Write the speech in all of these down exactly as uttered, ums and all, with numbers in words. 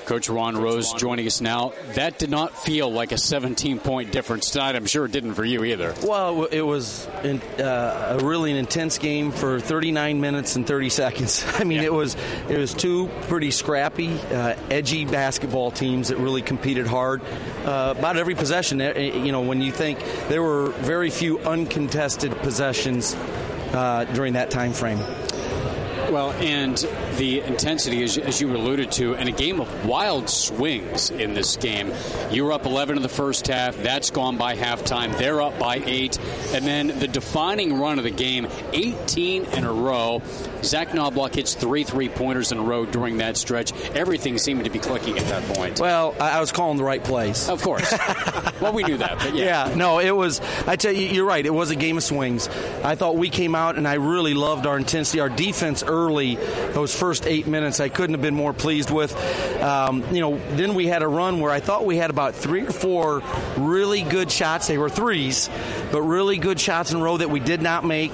Coach Ron Rose joining us now. That did not feel like a seventeen-point difference tonight. I'm sure it didn't for you either. Well, it was in, uh, a really an intense game for thirty-nine minutes and thirty seconds. I mean, yeah. it was it was two pretty scrappy, uh, edgy basketball teams that really competed hard uh, about every possession. You know, when you think there were very few uncontested possessions uh, during that time frame. Well, and the intensity, as, as you alluded to, and a game of wild swings in this game. You were up eleven in the first half. That's gone by halftime. They're up by eight. And then the defining run of the game, eighteen in a row. Zach Knobloch hits three three-pointers in a row during that stretch. Everything seemed to be clicking at that point. Well, I was calling the right plays. Of course. Well, we knew that, but yeah. Yeah, no, it was, I tell you, you're right. It was a game of swings. I thought we came out, and I really loved our intensity. Our defense early, those first eight minutes, I couldn't have been more pleased with. Um, you know, then we had a run where I thought we had about three or four really good shots. They were threes, but really good shots in a row that we did not make.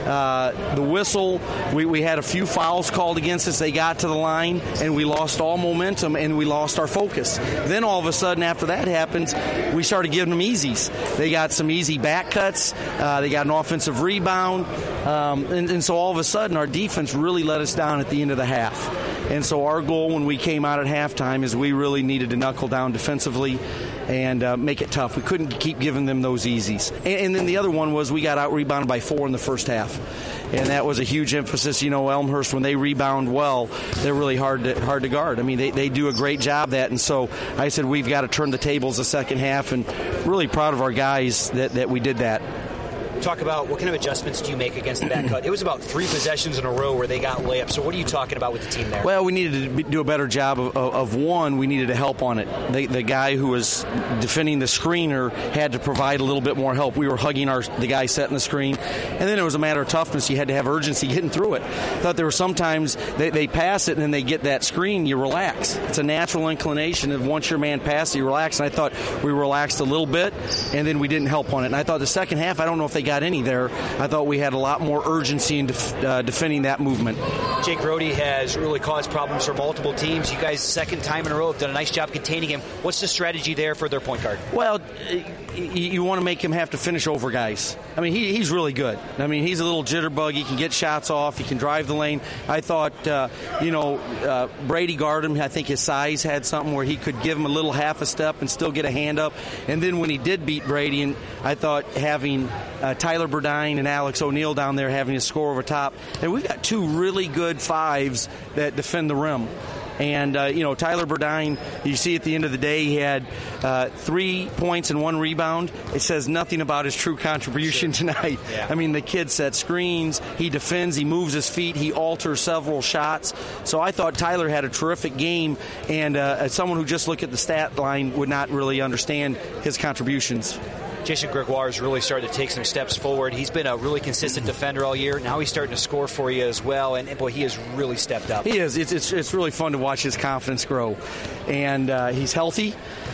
Uh, the whistle, we, we had a few fouls called against us. They got to the line, and we lost all momentum, and we lost our focus. Then all of a sudden, after that happens, we started giving them easies. They got some easy back cuts. Uh, they got an offensive rebound. Um, and, and so all of a sudden, our defense really let us down at the end of the half. And so our goal when we came out at halftime is we really needed to knuckle down defensively and uh, make it tough. We couldn't keep giving them those easies. And, and then the other one was we got out-rebounded by four in the first half. And that was a huge emphasis. You know, Elmhurst, when they rebound well, they're really hard to, hard to guard. I mean, they, they do a great job of that. And so I said we've got to turn the tables the second half, and really proud of our guys that, that we did that. Talk about what kind of adjustments do you make against the back cut? It was about three possessions in a row where they got layups. So what are you talking about with the team there? Well, we needed to do a better job of, of, of one. We needed to help on it. The, the guy who was defending the screener had to provide a little bit more help. We were hugging our the guy setting the screen. And then it was a matter of toughness. You had to have urgency getting through it. I thought there were sometimes they, they pass it and then they get that screen, you relax. It's a natural inclination of once your man passes, you relax. And I thought we relaxed a little bit, and then we didn't help on it. And I thought the second half, I don't know if they got any there. I thought we had a lot more urgency in def- uh, defending that movement. Jake Brody has really caused problems for multiple teams. You guys, second time in a row, have done a nice job containing him. What's the strategy there for their point guard? Well, you, you want to make him have to finish over guys. I mean, he, he's really good. I mean, he's a little jitterbug. He can get shots off. He can drive the lane. I thought, uh, you know, uh, Brady guarded him. I think his size had something where he could give him a little half a step and still get a hand up. And then when he did beat Brady, and I thought having uh, Tyler Burdine and Alex O'Neal down there having a score over top, and we've got two really good fives that defend the rim. And, uh, you know, Tyler Burdine, you see at the end of the day, he had uh, three points and one rebound. It says nothing about his true contribution tonight. Yeah. I mean, the kid sets screens, he defends, he moves his feet, he alters several shots. So I thought Tyler had a terrific game, and uh, as someone who just looked at the stat line would not really understand his contributions. Jason Gregoire is really starting to take some steps forward. He's been a really consistent defender all year. Now he's starting to score for you as well, and boy, he has really stepped up. He is. It's it's, it's really fun to watch his confidence grow, and uh, he's healthy.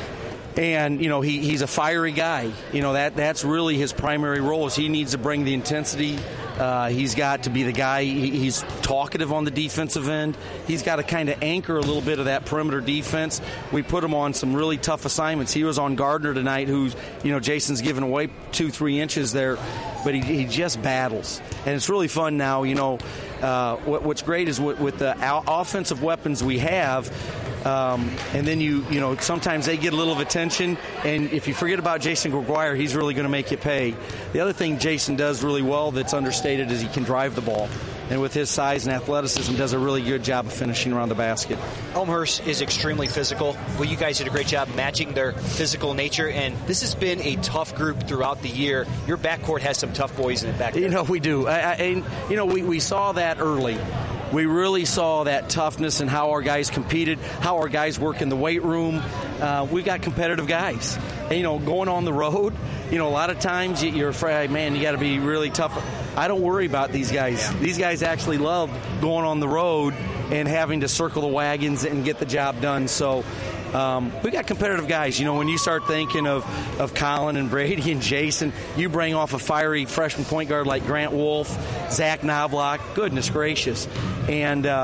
And, you know, he, he's a fiery guy. You know, that that's really his primary role is he needs to bring the intensity. Uh, he's got to be the guy. He, he's talkative on the defensive end. He's got to kind of anchor a little bit of that perimeter defense. We put him on some really tough assignments. He was on Gardner tonight, who's, you know, Jason's given away two, three inches there, but he, he just battles. And it's really fun now, you know. Uh, what, what's great is with, with the offensive weapons we have, Um, and then you, you know, sometimes they get a little of attention, and if you forget about Jason Gregoire, he's really going to make you pay. The other thing Jason does really well that's understated is he can drive the ball. And with his size and athleticism, does a really good job of finishing around the basket. Elmhurst is extremely physical. Well, you guys did a great job matching their physical nature, and this has been a tough group throughout the year. Your backcourt has some tough boys in it back there. You know, we do. I, I, and, you know, we, we saw that early. We really saw that toughness and how our guys competed, how our guys work in the weight room. Uh, we've got competitive guys. And, you know, going on the road, you know, a lot of times you're afraid, man, you got to be really tough. I don't worry about these guys. Yeah. These guys actually love going on the road and having to circle the wagons and get the job done. So um, we got competitive guys. You know, when you start thinking of, of Colin and Brady and Jason, you bring off a fiery freshman point guard like Grant Wolf, Zach Knobloch, goodness gracious. And, uh,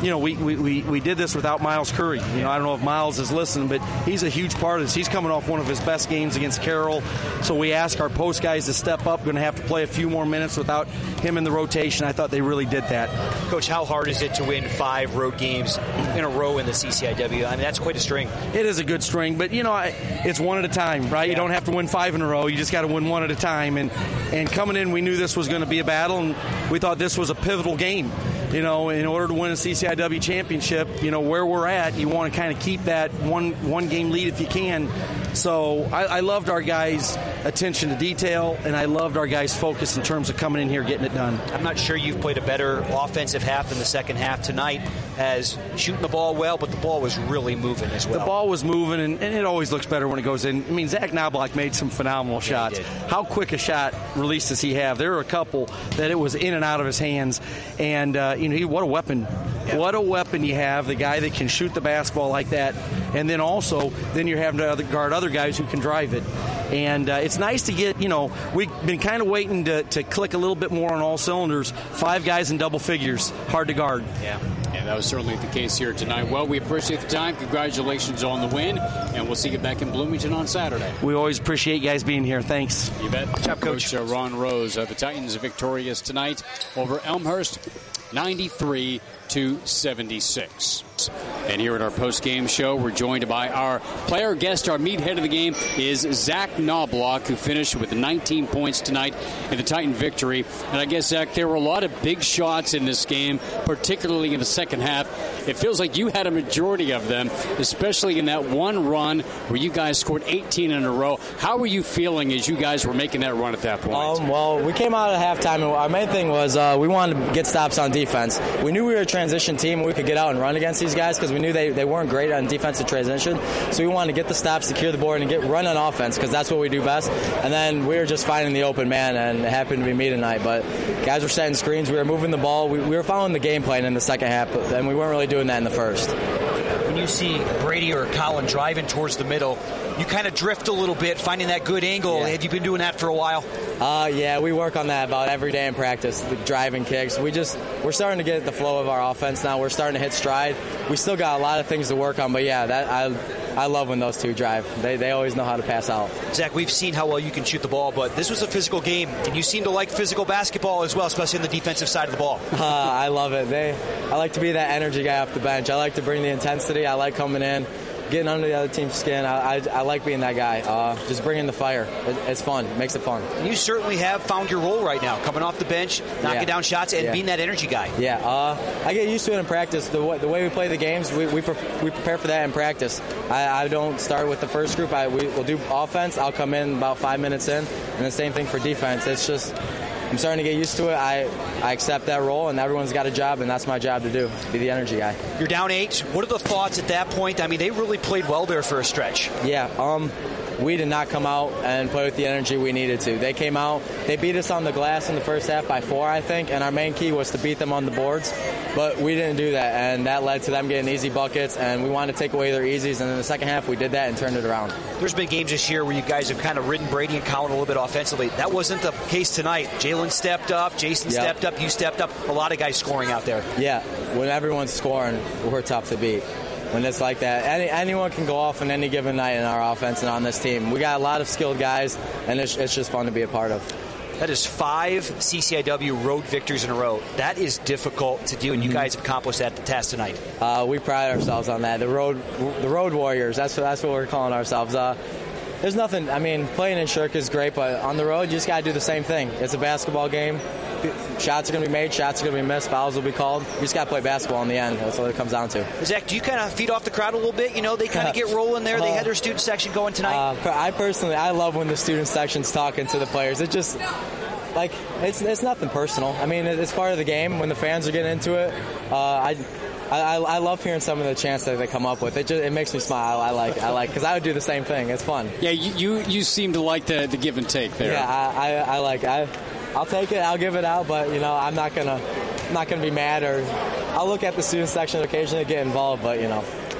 you know, we, we, we, we did this without Miles Curry. You know, I don't know if Miles is listening, but he's a huge part of this. He's coming off one of his best games against Carroll. So we ask our post guys to step up. Going to have to play a few more minutes without him in the rotation. I thought they really did that. Coach, how hard is it to win five road games in a row in the C C I W? I mean, that's quite a string. It is a good string, but, you know, I, it's one at a time, right? Yeah. You don't have to win five in a row. You just got to win one at a time. And, and coming in, we knew this was going to be a battle, and we thought this was a pivotal game. You know, in order to win a C C I W championship, you know, where we're at, you want to kind of keep that one one game lead if you can. So I, I loved our guys' attention to detail, and I loved our guys' focus in terms of coming in here, getting it done. I'm not sure you've played a better offensive half than the second half tonight, as shooting the ball well, but the ball was really moving as well. The ball was moving, and, and it always looks better when it goes in. I mean, Zach Knobloch made some phenomenal yeah, shots. How quick a shot release does he have? There were a couple that it was in and out of his hands, and uh, you know, he, what a weapon. Yeah. What a weapon you have, the guy that can shoot the basketball like that, and then also, then you're having to guard other guys who can drive it. And uh, it's nice to get, you know, we've been kind of waiting to, to click a little bit more on all cylinders. Five guys in double figures, hard to guard. Yeah. Yeah, that was certainly the case here tonight. Well, we appreciate the time. Congratulations on the win, and we'll see you back in Bloomington on Saturday. We always appreciate you guys being here. Thanks. You bet. Good job, Coach. Coach uh, Ron Rose. Uh, the Titans victorious tonight over Elmhurst, ninety-three to seventy-six. And here at our post-game show, we're joined by our player guest. Our meathead of the game is Zach Knobloch, who finished with nineteen points tonight in the Titan victory. And I guess, Zach, there were a lot of big shots in this game, particularly in the second half. It feels like you had a majority of them, especially in that one run where you guys scored eighteen in a row. How were you feeling as you guys were making that run at that point? Um, well, we came out at halftime, and our main thing was uh, we wanted to get stops on defense. We knew we were a transition team, and we could get out and run against these guys because we knew they, they weren't great on defensive transition. So we wanted to get the stops, secure the board, and get run on offense because that's what we do best. And then we were just finding the open man, and it happened to be me tonight. But guys were setting screens. We were moving the ball. We, we were following the game plan in the second half, but, and we weren't really doing that in the first. When you see Brady or Colin driving towards the middle, you kind of drift a little bit, finding that good angle. Yeah. Have you been doing that for a while? Uh, yeah, we work on that about every day in practice, the driving kicks. We just, we're starting to get the flow of our offense now. We're starting to hit stride. We still got a lot of things to work on, but yeah, that I I love when those two drive. They they always know how to pass out. Zach, we've seen how well you can shoot the ball, but this was a physical game, and you seem to like physical basketball as well, especially on the defensive side of the ball. Uh, I love it. They, I like to be that energy guy off the bench. I like to bring the intensity. I like coming in, getting under the other team's skin. I, I, I like being that guy. Uh, just bringing the fire. It, it's fun. It makes it fun. And you certainly have found your role right now, coming off the bench, knocking yeah. down shots, and yeah. being that energy guy. Yeah, uh, I get used to it in practice. The way, the way we play the games, we we, pre- we prepare for that in practice. I, I don't start with the first group. I we, We'll do offense. I'll come in about five minutes in, and the same thing for defense. It's just I'm starting to get used to it. I, I accept that role, and everyone's got a job, and that's my job to do, be the energy guy. You're down eight. What are the thoughts at that point? I mean, they really played well there for a stretch. Yeah, um, we did not come out and play with the energy we needed to. They came out, they beat us on the glass in the first half by four, I think, and our main key was to beat them on the boards, but we didn't do that, and that led to them getting easy buckets, and we wanted to take away their easies, and in the second half we did that and turned it around. There's been games this year where you guys have kind of ridden Brady and Colin a little bit offensively. That wasn't the case tonight. Jalen stepped up, Jason yep. stepped up, you stepped up, a lot of guys scoring out there. Yeah, when everyone's scoring, we're tough to beat. When it's like that, any, anyone can go off on any given night in our offense and on this team. We got a lot of skilled guys, and it's, it's just fun to be a part of. That is five C C I W road victories in a row. That is difficult to do, and you guys have accomplished that task tonight. Uh, we pride ourselves on that. The road, the road warriors. That's what that's what we're calling ourselves. Uh, there's nothing. I mean, playing in Shirk is great, but on the road, you just got to do the same thing. It's a basketball game. Shots are going to be made, shots are going to be missed, fouls will be called. You just got to play basketball in the end. That's what it comes down to. Zach, do you kind of feed off the crowd a little bit? You know, they kind of get rolling there. They had their student section going tonight. Uh, I personally, I love when the student section's talking to the players. It just, like, it's it's nothing personal. I mean, it's part of the game. When the fans are getting into it, uh, I. I, I love hearing some of the chants that they come up with. It just it makes me smile. I like I like because I would do the same thing. It's fun. Yeah, you you, you seem to like the, the give and take there. Yeah, I, I, I like I I'll take it. I'll give it out, but you know I'm not gonna I'm not gonna be mad, or I'll look at the student section occasionally get involved. But you know.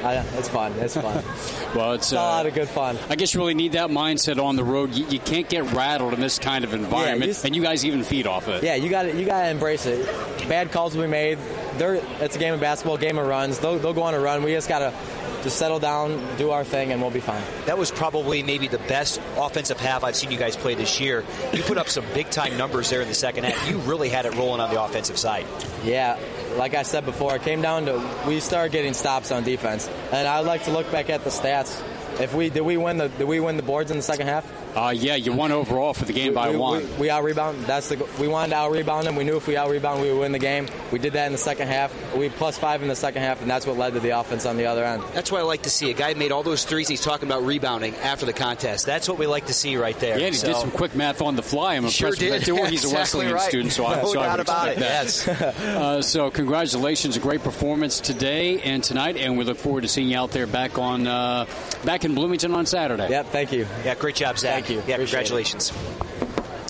I, it's fun. It's fun. Well, it's, it's uh, a lot of good fun. I guess you really need that mindset on the road. You, you can't get rattled in this kind of environment, yeah, you, and you guys even feed off it. Yeah, you got you got to embrace it. Bad calls will be made. They're, it's a game of basketball, game of runs. They'll, they'll go on a run. We just got to just settle down, do our thing, and we'll be fine. That was probably maybe the best offensive half I've seen you guys play this year. You put up some big-time numbers there in the second half. You really had it rolling on the offensive side. Yeah, like I said before, it came down to we started getting stops on defense. And I'd like to look back at the stats. If we did we win the did we win the boards in the second half? Uh, yeah, you won overall for the game we, by we, one. We, we out rebound. That's the we wanted to out rebound them. We knew if we out rebound, we would win the game. We did that in the second half. We plus five in the second half, and that's what led to the offense on the other end. That's what I like to see. A guy made all those threes. And he's talking about rebounding after the contest. That's what we like to see right there. Yeah, he so. did some quick math on the fly. I'm sure impressed did. with that too. He's a exactly wrestling right. student, so I, no so I doubt would about it. that. Yes. uh, so congratulations, a great performance today and tonight, and we look forward to seeing you out there back on uh, back in Bloomington on Saturday. Yep, thank you. Yeah, great job, Zach. Thank you. Yeah, Appreciate congratulations. it.